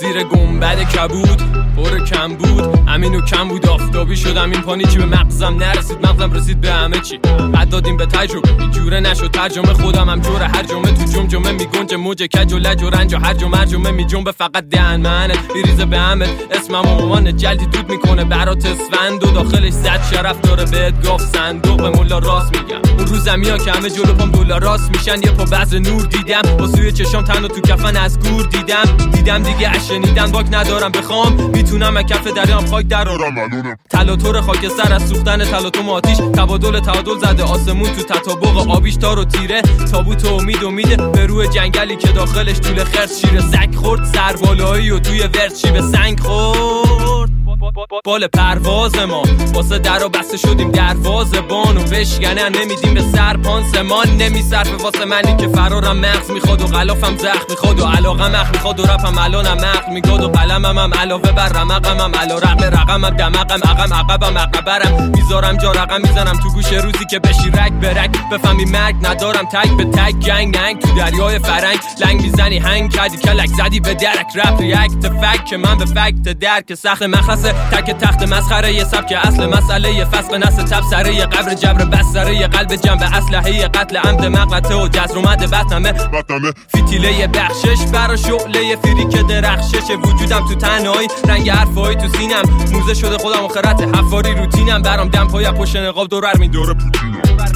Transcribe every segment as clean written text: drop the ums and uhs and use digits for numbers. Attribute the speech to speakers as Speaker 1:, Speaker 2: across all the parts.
Speaker 1: زیر گنبد کبود پر کم بود، همینو کم بود. آفتابی شدم این پانی چی به مغزم نرسید، مغزم رسید به همه چی. قد دادیم به تجربه اینجوره نشد ترجمه، خودم هم جوره هر جمعه تو جمجمه میگنجه موج کج و لج و رنج و هر جمعه میجنبه فقط دهن منت میریزه به همت. اسمم و مامان جلدی دود میکنه برات اسفند و داخلش زد شرف داره بهت گاف صندوق. به مولا راست میگم اون روزم میاد که همه جلو پام دلار راست میشن. یه پا بعض نور دیدم با سوی چشام تنو تو کفن از گور دیدم دیگه اشنیدن باک ندارم بخوام میتونم از کف دریام خاک درارم. تلاتور خاک سر از سوختن تلاطم آتیش، تبادل زده آسمون تو تطابق آبیش. تار و تیره تابوت و امیده به روی جنگلی که داخلش طول خرس شیر سگ خورد. سربالایی و توی ورد شیب سنگ خورد. بال پرواز ما واسه درا بسته شدیم دروازه بانو بشکنن نمیدیم به سر پانسمان نمیصرفه واسه منی که فرارم مغز میخواد و غلافم زخم میخواد و علاقم اخ میخواد و رپم الانم نقل میگاد و قلمم هم علاوه بر رمقم هم علا رقم رقمم دمقم عقبم عقبرم میذارم جا رقم میزنم تو گوش روزی که بشی رگ به رگ بفهمی مرگ ندارم تگ به تگ جنگ ننگ تو دریای فرنگ لنگ میزنی هنگ کردی کلک زدی به درک رپ ریاکت فک که من به فکت درک سخت مخصه تک تخت مسخره یه سبک اصل مسئله یه فسق نسل تب سره یه قبر جبر بستره یه قلب جنب اسلحه یه قتل عمد مقلته و جزر اومده بطمه فتیله یه بخشش برا شعله یه فیری که درخشش وجودم تو تنهایی رنگ حرفایی تو سینم موزه شده خودم آخرت حفاری روتینم برام دم پای پشت نقاب دور میداره پوتینم.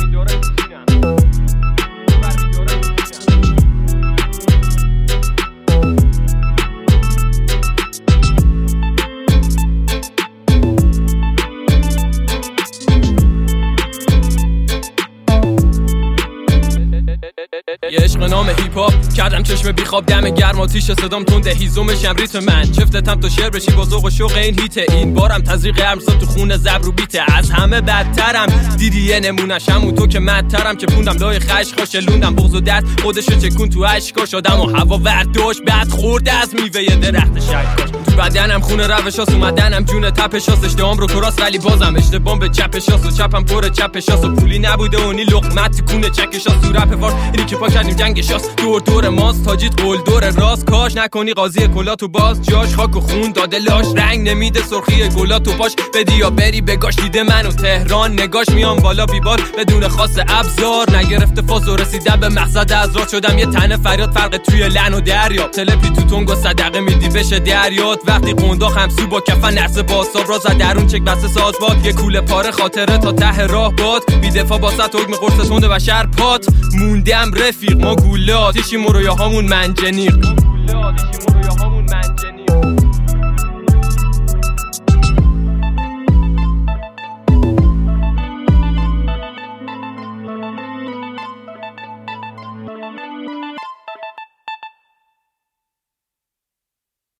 Speaker 1: یه عشق نام هیپ هاپ کردم چشم بیخواب دم گرم آتیش صدام تنده هیزومشم ریتم من چفتتم تا شعر بشی با ذوق و شوق این هیته این بارم تزریق ارمسا تو خون زبر رو بیته از همه بدترم دیدی یه نمونش همون تو که مدترم که پوندم لای خش خوشلوندم بغض و درد خودشو چکون تو اشکا شدم و هوا ورداش بعد خورده از میوه درخت شکاش تو بدنم خون روشاس اومدنم جون تپشاس اشتهام رو کراس ولی بازم اشتبام به چپشاس و چپم پر چپشاس و پولی نبوده اونی لقمت کونه چکشاس تو رپ وار اینی که پا کردیم جنگشاس دور ماست تاجیت قول دور راست کاش نکنی قاضی کلا تو باز جاش خاک و خون داده لاش رنگ نمیده سرخی گلا تو پاش بدی یا بری بگاش دیده منو تهران نگاش میام بالا بیبار بدون خاص ابزار نگرفته فاز و رسیدم به مقصد از راه شدم یه تنه فریاد فرق توی لعن و دریا تلپی تو تنگ و صدقه میدی بشه دریات وقتی قندا خمسو با کفن نرسه باساب راز درون چک بس ساز باد یه کوله پاره خاطره تا ته راه باد بی دفاع با صد حکم قرص تند بشر پات موندم رفیق ما گولات دیشی مرویاهامون منجنیق